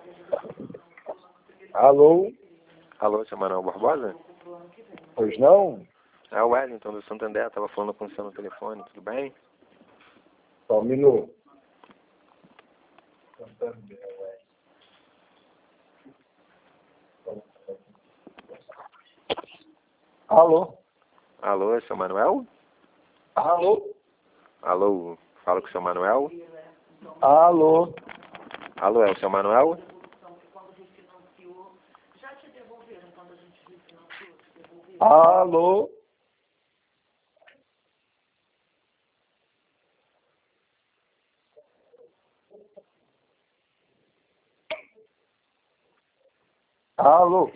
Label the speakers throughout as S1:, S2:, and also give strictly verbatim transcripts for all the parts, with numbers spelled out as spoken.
S1: Alô?
S2: Alô, seu Manuel Barbosa?
S1: Pois não?
S2: É o Wellington do Santander, estava falando com você no telefone, tudo bem?
S1: Só um minuto. Santander, Alô?
S2: Alô, seu Manuel?
S1: Alô?
S2: Alô, falo com o seu Manuel?
S1: Alô?
S2: Alô, é o seu Manuel?
S1: Alô? Alô?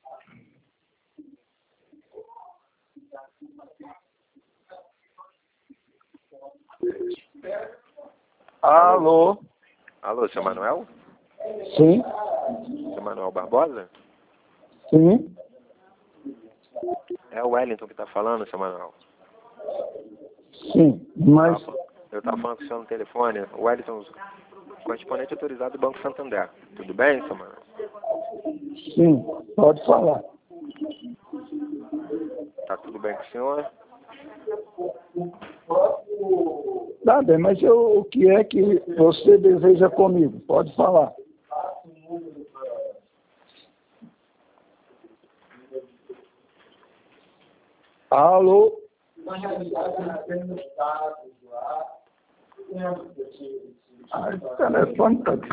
S1: Alô?
S2: Alô, seu Manuel?
S1: Sim?
S2: Seu Manuel Barbosa?
S1: Sim?
S2: É o Wellington que está falando, seu Manuel?
S1: Sim, mas...
S2: Eu estava falando com o senhor no telefone, o Wellington, correspondente autorizado do Banco Santander. Tudo bem, seu Manuel?
S1: Sim, pode falar.
S2: Tá tudo bem com o senhor?
S1: Tá bem, mas eu, o que é que você deseja comigo? Pode falar. Alô? Ah, o telefone tá